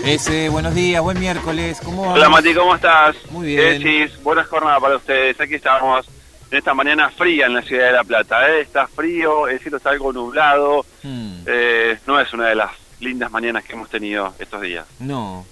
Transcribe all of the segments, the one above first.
Buenos días, buen miércoles, ¿cómo va? Hola Mati, ¿cómo estás? Muy bien. Decís, buena jornada para ustedes. Aquí estamos en esta mañana fría en la ciudad de La Plata. Está frío, el cielo está algo nublado. No es una de las lindas mañanas que hemos tenido estos días. No.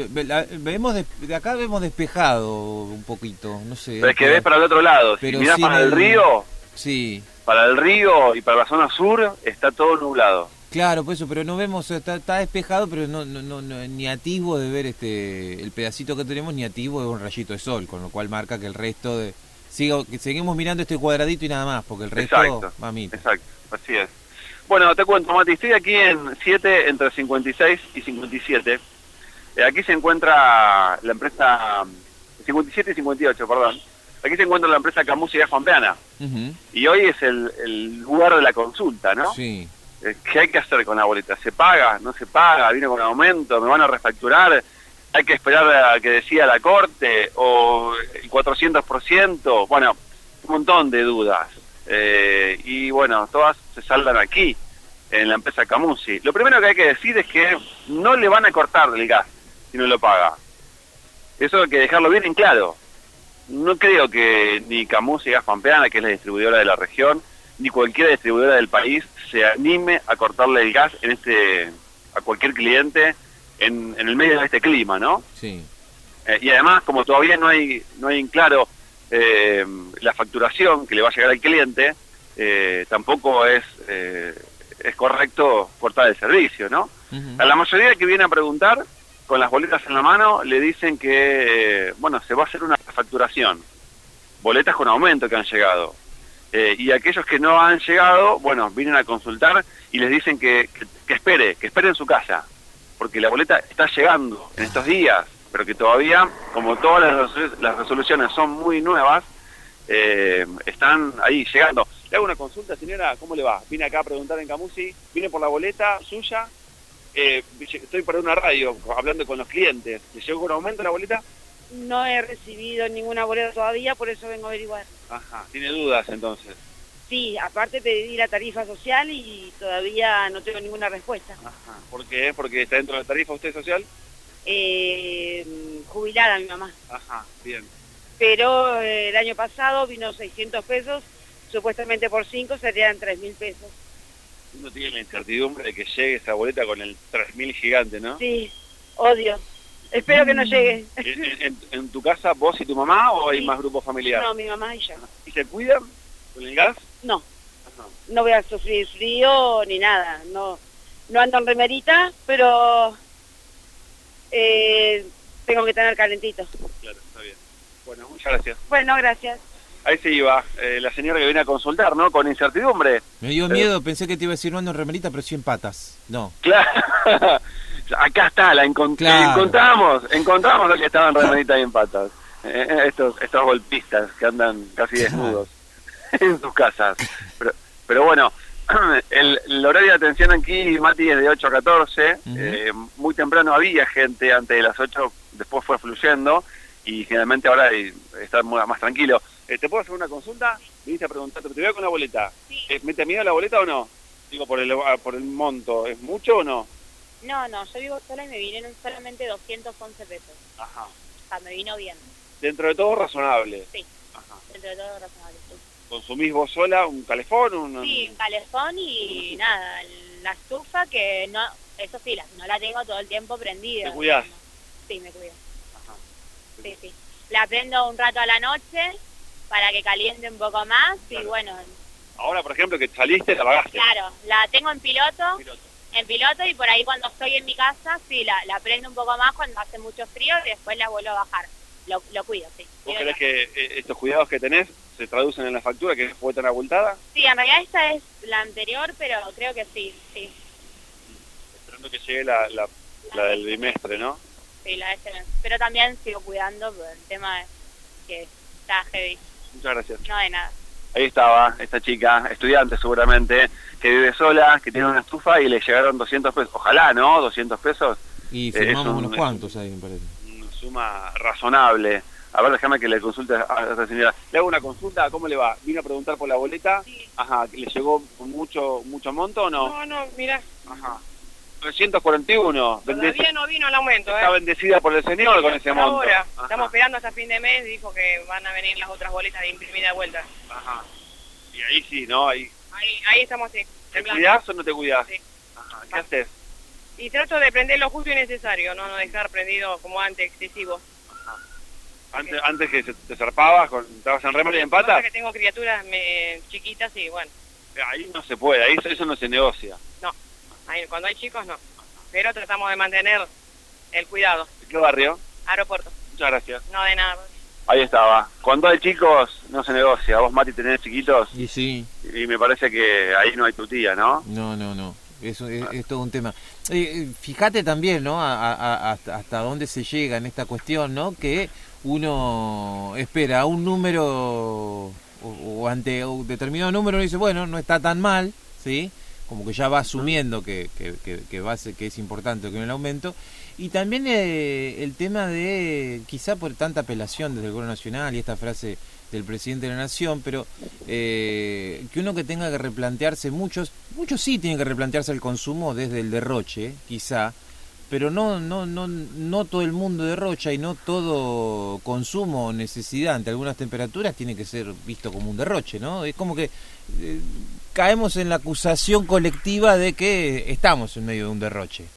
De acá vemos despejado un poquito, no sé. Pero es que ves para el otro lado. Si mirás para el río, sí. Para el río y para la zona sur está todo nublado. Claro, por eso, pero no vemos, está despejado, pero no, ni atisbo de ver el pedacito que tenemos, ni atisbo de un rayito de sol, con lo cual marca que el resto que seguimos mirando este cuadradito y nada más, porque el resto, mamita. Exacto, así es. Bueno, te cuento, Mati, estoy aquí en 7, entre 56 y 57. Aquí se encuentra la empresa, 57 y 58, perdón. Aquí se encuentra la empresa Camusi Gas Pampeana. Y hoy es el lugar de la consulta, ¿no? Sí. ¿Qué hay que hacer con la boleta? ¿Se paga? ¿No se paga? ¿Viene con aumento? ¿Me van a refacturar? ¿Hay que esperar a que decida la Corte? ¿O el 400%? Bueno, un montón de dudas. Y bueno, todas se saldan aquí, en la empresa Camusi. Lo primero que hay que decir es que no le van a cortar el gas si no lo paga. Eso hay que dejarlo bien en claro. No creo que ni Camusi Gas Pampeana, que es la distribuidora de la región, ni cualquier distribuidora del país se anime a cortarle el gas a cualquier cliente en el medio de este clima, ¿no? Sí. Y además, como todavía no hay en claro la facturación que le va a llegar al cliente, tampoco es correcto cortar el servicio, ¿no? A la mayoría que viene a preguntar, con las boletas en la mano, le dicen que, se va a hacer una facturación. Boletas con aumento que han llegado. Y aquellos que no han llegado, vienen a consultar y les dicen que espere en su casa, porque la boleta está llegando en estos días, pero que todavía, como todas las resoluciones son muy nuevas, están ahí llegando. Le hago una consulta, señora, ¿cómo le va? Vine acá a preguntar en Camusi, vine por la boleta suya, estoy para una radio hablando con los clientes. ¿Le llegó con aumento la boleta? No he recibido ninguna boleta todavía, por eso vengo a averiguar. Ajá, tiene dudas entonces. Sí, aparte pedí la tarifa social y todavía no tengo ninguna respuesta. Ajá, ¿por qué? ¿Porque está dentro de la tarifa usted social? Jubilada mi mamá. Ajá, bien. Pero el año pasado vino 600 pesos, supuestamente por 5 serían 3.000 pesos. Uno tiene la incertidumbre de que llegue esa boleta con el 3.000 gigante, ¿no? Sí, odio. Espero que no llegue. ¿En tu casa vos y tu mamá o hay más grupos familiares? No, mi mamá y yo. ¿Y se cuidan con el gas? No. Ajá. No voy a sufrir frío ni nada. No ando en remerita, pero tengo que tener calentito. Claro, está bien. Bueno, muchas gracias. Bueno, gracias. Ahí se iba la señora que viene a consultar, ¿no? Con incertidumbre. Me dio miedo, pensé que te iba a decir no ando en remerita, pero sí en patas. No. Claro. Acá está, encontramos lo que estaban remeritas y en patas. Estos golpistas que andan casi desnudos en sus casas. Pero bueno, el horario de atención aquí, Mati, es de 8 a 14. Muy temprano había gente antes de las 8, después fue fluyendo y generalmente ahora está más tranquilo. ¿Te puedo hacer una consulta? Viniste a preguntarte, ¿te veo con la boleta? Sí. ¿Mete miedo la boleta o no? Digo, por el monto, ¿es mucho o no? No, yo vivo sola y me vinieron solamente 211 pesos. Ajá. O sea, me vino bien. Dentro de todo razonable. Sí. Ajá. Dentro de todo razonable, sí. ¿Consumís vos sola un calefón? Sí, un calefón y nada, la estufa que no, eso sí, no la tengo todo el tiempo prendida. ¿Te cuidás? Sí, me cuido. Ajá. Sí. La prendo un rato a la noche para que caliente un poco más y bueno. Ahora, por ejemplo, que saliste, la apagaste. Claro, la tengo en piloto. En piloto y por ahí cuando estoy en mi casa, sí, la prendo un poco más cuando hace mucho frío y después la vuelvo a bajar. Lo cuido, sí. ¿Vos crees que estos cuidados que tenés se traducen en la factura, que fue tan abultada? Sí, en realidad esta es la anterior, pero creo que sí. Esperando que llegue la del bimestre, ¿no? Sí, la de este mes. Pero también sigo cuidando por el tema de que está heavy. Muchas gracias. No de nada. Ahí estaba esta chica, estudiante seguramente, que vive sola, que tiene una estufa y le llegaron 200 pesos. Ojalá, ¿no? 200 pesos. Y firmamos unos cuantos ahí, me parece. Una suma razonable. A ver, déjame que le consulte a esta señora. Le hago una consulta, ¿cómo le va? ¿Vino a preguntar por la boleta? Sí. Ajá, ¿le llegó con mucho monto o no? No, mira. Ajá. 341. Todavía no vino el aumento, Está bendecida por el señor con ese por monto. ahora. Ajá. Estamos esperando hasta fin de mes, dijo que van a venir las otras boletas de imprimir de vuelta. Ajá. Y ahí sí, ¿no? Ahí. Ahí estamos, sí. ¿Te temblando. cuidás o no te cuidás? Sí. Ajá. ¿Qué haces? Y trato de prender lo justo y necesario, no dejar prendido como antes, excesivo. Antes que te zarpabas, estabas en remera y en pata. Pasa que tengo criaturas chiquitas y bueno, Ahí no se puede, ahí eso no se negocia. no. Cuando hay chicos, no. Pero tratamos de mantener el cuidado. ¿De qué barrio? Aeropuerto. Muchas gracias. No de nada. Ahí estaba. Cuando hay chicos, no se negocia. Vos, Mati, tenés chiquitos Y sí, y me parece que ahí no hay tutía, ¿no? no. Eso es todo un tema. Fíjate también, ¿no? Hasta dónde se llega en esta cuestión, ¿no? Que uno espera un número o ante un determinado número uno dice, bueno, no está tan mal, ¿sí? Como que ya va asumiendo que es importante que en el aumento. Y también el tema de, quizá por tanta apelación desde el Gobierno Nacional y esta frase del presidente de la Nación, pero que uno que tenga que replantearse, muchos sí tienen que replantearse el consumo desde el derroche, quizá, pero no todo el mundo derrocha y no todo consumo o necesidad ante algunas temperaturas tiene que ser visto como un derroche, ¿no? Es como que caemos en la acusación colectiva de que estamos en medio de un derroche.